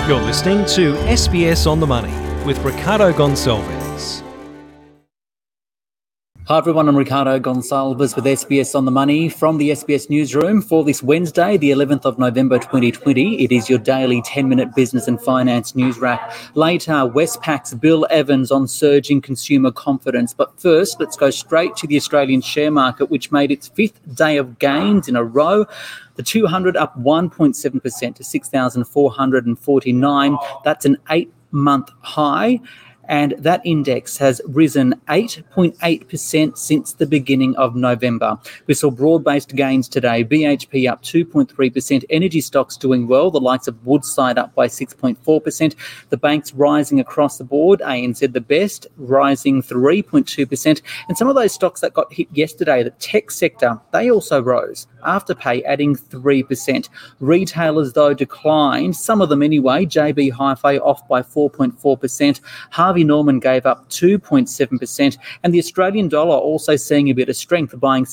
You're listening to SBS On The Money with Ricardo Gonçalves. Hi everyone, I'm Ricardo Gonçalves with SBS On The Money from the SBS Newsroom for this Wednesday, the 11th of November 2020. It is your daily 10-minute business and finance news wrap. Later, Westpac's Bill Evans on surging consumer confidence. But first, let's go straight to the Australian share market, which made its fifth day of gains in a row. The 200 up 1.7% to 6,449. That's an 8-month high. And that index has risen 8.8% since the beginning of November. We saw broad-based gains today. BHP up 2.3%. Energy stocks doing well. The likes of Woodside up by 6.4%. The banks rising across the board. ANZ the best, rising 3.2%. And some of those stocks that got hit yesterday, the tech sector, they also rose. Afterpay adding 3%. Retailers, though, declined. Some of them anyway. JB Hi-Fi off by 4.4%. Harvey Norman gave up 2.7%, and the Australian dollar also seeing a bit of strength, buying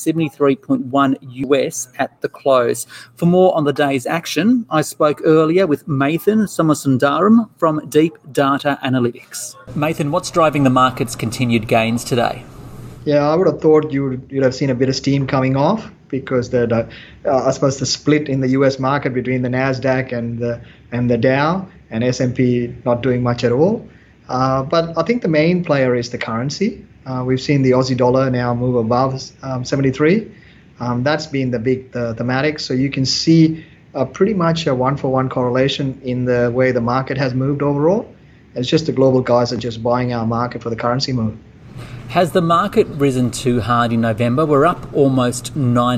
73.1 US at the close. For more on the day's action, I spoke earlier with Mathan Somasundaram from Deep Data Analytics. Mathan, what's driving the market's continued gains today? Yeah, I would have thought you'd have seen a bit of steam coming off because I suppose the split in the US market between the Nasdaq and the Dow and S&P not doing much at all. But I think the main player is the currency. We've seen the Aussie dollar now move above 73. That's been the big thematic. So you can see pretty much a one-for-one correlation in the way the market has moved overall. It's just the global guys are just buying our market for the currency move. Has the market risen too hard in November? We're up almost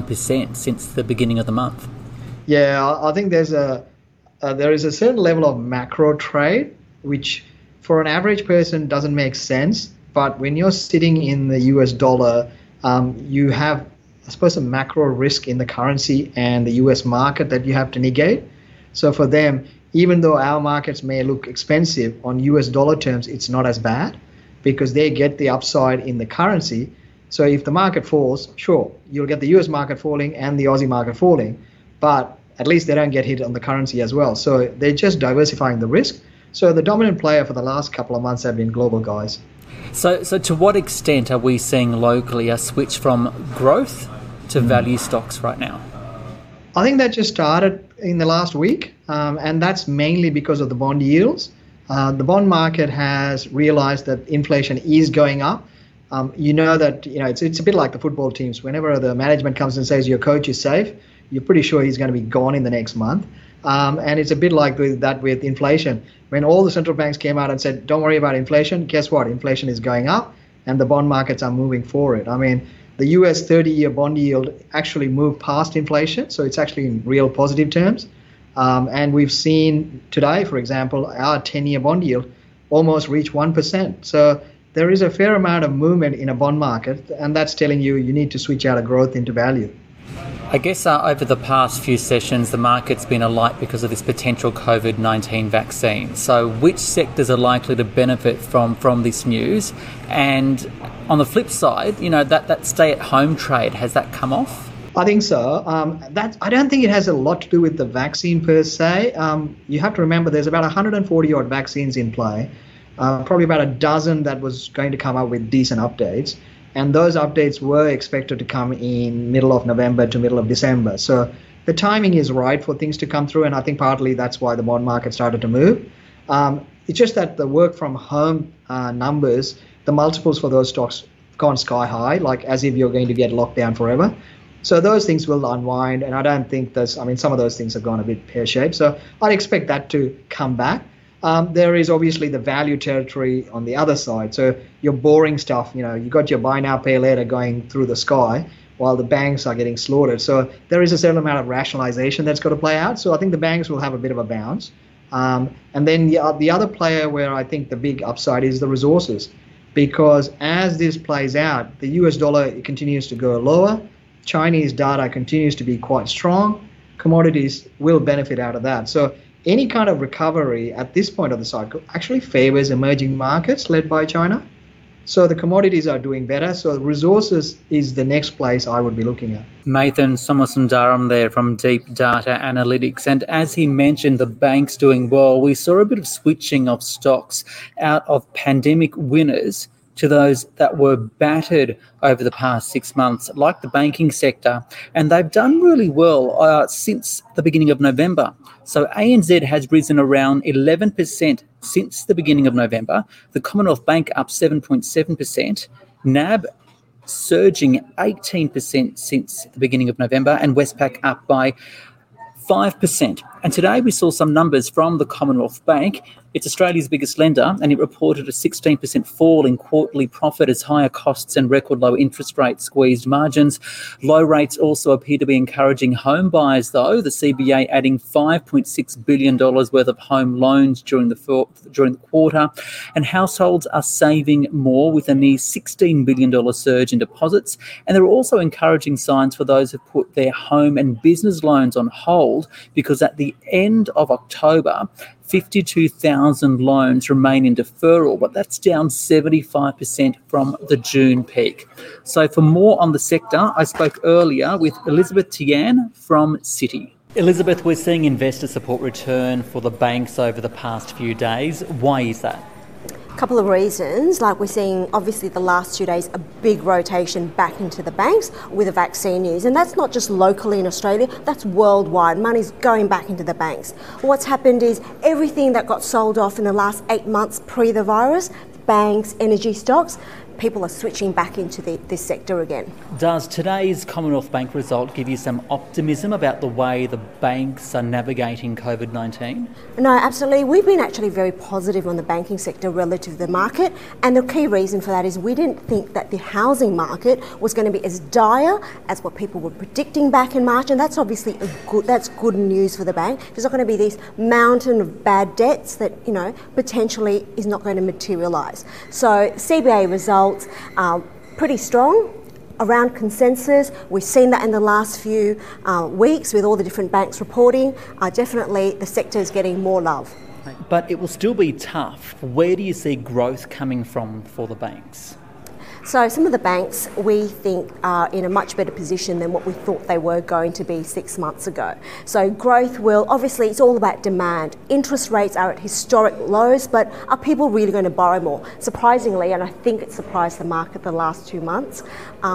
9% since the beginning of the month. Yeah, I think there is a certain level of macro trade, which for an average person doesn't make sense. But when you're sitting in the US dollar, you have, I suppose, a macro risk in the currency and the US market that you have to negate. So for them, even though our markets may look expensive on US dollar terms, it's not as bad because they get the upside in the currency. So if the market falls, sure, you'll get the US market falling and the Aussie market falling, but at least they don't get hit on the currency as well. So they're just diversifying the risk. So the dominant player for the last couple of months have been global guys. So to what extent are we seeing locally a switch from growth to value stocks right now? I think that just started in the last week, and that's mainly because of the bond yields. The bond market has realized that inflation is going up. It's a bit like the football teams. Whenever the management comes and says your coach is safe, you're pretty sure he's going to be gone in the next month. And it's a bit like that with inflation. When all the central banks came out and said, don't worry about inflation, guess what? Inflation is going up and the bond markets are moving for it. I mean, the US 30-year bond yield actually moved past inflation, so it's actually in real positive terms. And we've seen today, for example, our 10-year bond yield almost reach 1%. So there is a fair amount of movement in a bond market, and that's telling you need to switch out of growth into value. I guess over the past few sessions, the market's been alight because of this potential COVID-19 vaccine. So which sectors are likely to benefit from this news? And on the flip side, that stay-at-home trade, has that come off? I think so. I don't think it has a lot to do with the vaccine per se. You have to remember there's about 140-odd vaccines in play, probably about a dozen that was going to come up with decent updates. And those updates were expected to come in middle of November to middle of December. So the timing is right for things to come through, and I think partly that's why the bond market started to move. It's just that the work from home numbers, the multiples for those stocks gone sky high, like as if you're going to get locked down forever. So those things will unwind, and I don't think some of those things have gone a bit pear-shaped. So I'd expect that to come back. There is obviously the value territory on the other side. So your boring stuff, you got your buy now, pay later going through the sky while the banks are getting slaughtered. So there is a certain amount of rationalization that's got to play out. So I think the banks will have a bit of a bounce. And then the other player where I think the big upside is the resources, because as this plays out, the US dollar continues to go lower. Chinese data continues to be quite strong. Commodities will benefit out of that. So any kind of recovery at this point of the cycle actually favors emerging markets led by China. So the commodities are doing better. So resources is the next place I would be looking at. Nathan Somasundaram there from Deep Data Analytics. And as he mentioned, the banks doing well, we saw a bit of switching of stocks out of pandemic winners to those that were battered over the past 6 months, like the banking sector. And they've done really well since the beginning of November. So ANZ has risen around 11% since the beginning of November. The Commonwealth Bank up 7.7%. NAB surging 18% since the beginning of November, and Westpac up by 5%. And today we saw some numbers from the Commonwealth Bank. It's Australia's biggest lender, and it reported a 16% fall in quarterly profit as higher costs and record low interest rates squeezed margins. Low rates also appear to be encouraging home buyers, though. The CBA adding $5.6 billion worth of home loans during the quarter, and households are saving more with a near $16 billion surge in deposits. And there are also encouraging signs for those who've put their home and business loans on hold, because at the end of October, 52,000 loans remain in deferral, but that's down 75% from the June peak. So for more on the sector, I spoke earlier with Elizabeth Tian from Citi. Elizabeth, we're seeing investor support return for the banks over the past few days. Why is that? A couple of reasons. Like, we're seeing obviously the last 2 days a big rotation back into the banks with the vaccine news, and that's not just locally in Australia, that's worldwide. Money's going back into the banks. What's happened is everything that got sold off in the last 8 months pre the virus, banks, energy stocks, people are switching back into this sector again. Does today's Commonwealth Bank result give you some optimism about the way the banks are navigating COVID-19? No, absolutely. We've been actually very positive on the banking sector relative to the market, and the key reason for that is we didn't think that the housing market was going to be as dire as what people were predicting back in March, and that's obviously that's good news for the bank. There's not going to be this mountain of bad debts that, potentially is not going to materialise. So CBA results pretty strong, around consensus. We've seen that in the last few weeks with all the different banks reporting. Definitely the sector is getting more love. But it will still be tough. Where do you see growth coming from for the banks? So some of the banks we think are in a much better position than what we thought they were going to be 6 months ago. So growth obviously it's all about demand. Interest rates are at historic lows, but are people really going to borrow more? Surprisingly, and I think it surprised the market the last 2 months,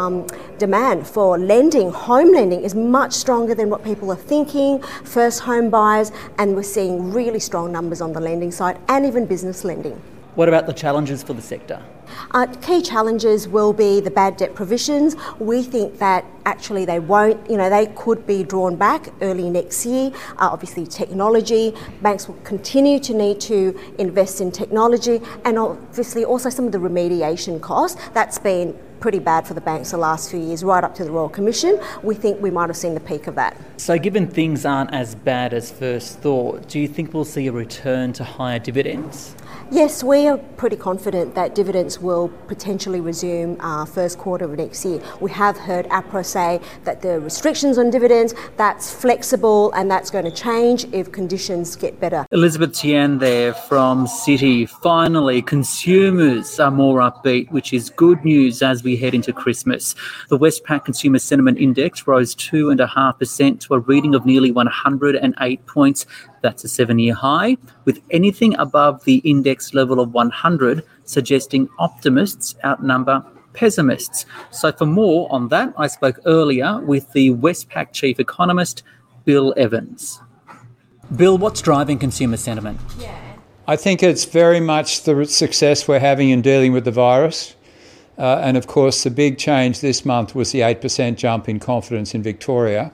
demand for lending, home lending, is much stronger than what people are thinking. First home buyers, and we're seeing really strong numbers on the lending side and even business lending. What about the challenges for the sector? Key challenges will be the bad debt provisions. We think that actually they won't, they could be drawn back early next year. Obviously technology, banks will continue to need to invest in technology, and obviously also some of the remediation costs. That's been pretty bad for the banks the last few years, right up to the Royal Commission. We think we might have seen the peak of that. So given things aren't as bad as first thought, do you think we'll see a return to higher dividends? Yes, we are pretty confident that dividends will potentially resume first quarter of next year. We have heard APRA say that the restrictions on dividends, that's flexible and that's going to change if conditions get better. Elizabeth Tian there from Citi. Finally, consumers are more upbeat, which is good news as we head into Christmas. The Westpac Consumer Sentiment Index rose 2.5% to a reading of nearly 108 points. That's a 7-year high, with anything above the index level of 100 suggesting optimists outnumber pessimists. So for more on that, I spoke earlier with the Westpac chief economist, Bill Evans. Bill, what's driving consumer sentiment? I think it's very much the success we're having in dealing with the virus. And of course, the big change this month was the 8% jump in confidence in Victoria.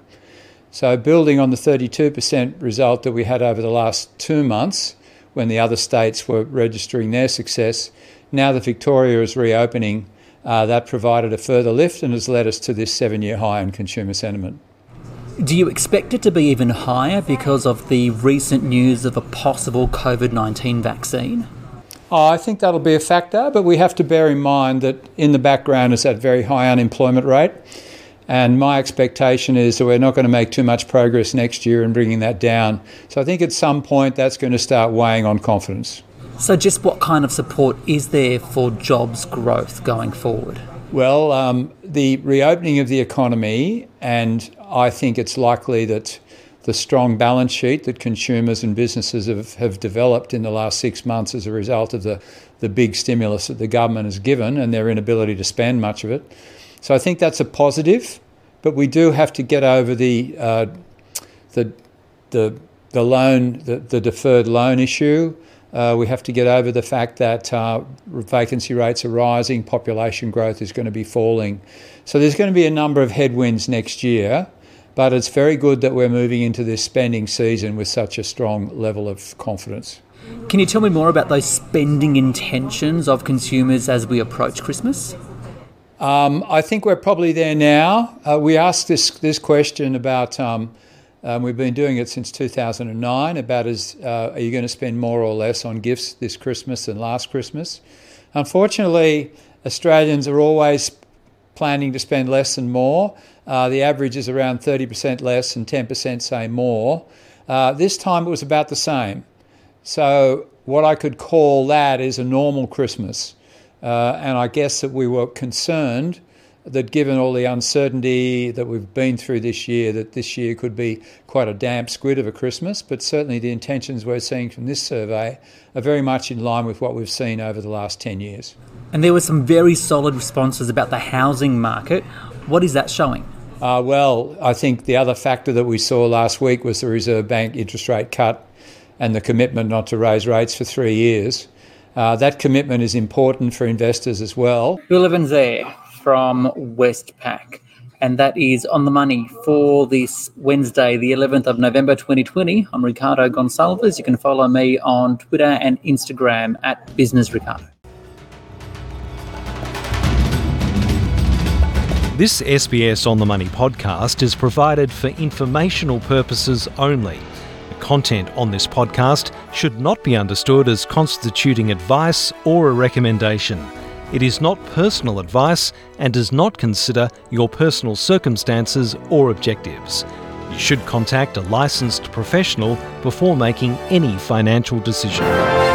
So building on the 32% result that we had over the last 2 months, when the other states were registering their success, now that Victoria is reopening, that provided a further lift and has led us to this 7-year high in consumer sentiment. Do you expect it to be even higher because of the recent news of a possible COVID-19 vaccine? I think that'll be a factor, but we have to bear in mind that in the background is that very high unemployment rate. And my expectation is that we're not going to make too much progress next year in bringing that down. So I think at some point that's going to start weighing on confidence. So just what kind of support is there for jobs growth going forward? Well, the reopening of the economy, and I think it's likely that the strong balance sheet that consumers and businesses have developed in the last 6 months as a result of the big stimulus that the government has given and their inability to spend much of it. So I think that's a positive, but we do have to get over the deferred loan issue. We have to get over the fact that vacancy rates are rising, population growth is going to be falling. So there's going to be a number of headwinds next year, but it's very good that we're moving into this spending season with such a strong level of confidence. Can you tell me more about those spending intentions of consumers as we approach Christmas? I think we're probably there now. We asked this question about... we've been doing it since 2009 about are you going to spend more or less on gifts this Christmas than last Christmas? Unfortunately, Australians are always planning to spend less and more. The average is around 30% less and 10% say more. This time it was about the same. So what I could call that is a normal Christmas. And I guess that we were concerned that given all the uncertainty that we've been through this year, that this year could be quite a damp squid of a Christmas, but certainly the intentions we're seeing from this survey are very much in line with what we've seen over the last 10 years. And there were some very solid responses about the housing market. What is that showing? Well, I think the other factor that we saw last week was the Reserve Bank interest rate cut and the commitment not to raise rates for 3 years. That commitment is important for investors as well. Bill Evans there from Westpac, and that is On the Money for this Wednesday, the 11th of November 2020. I'm Ricardo Gonsalves. You can follow me on Twitter and Instagram at BusinessRicardo. This SBS On the Money podcast is provided for informational purposes only. The content on this podcast should not be understood as constituting advice or a recommendation. It is not personal advice and does not consider your personal circumstances or objectives. You should contact a licensed professional before making any financial decision.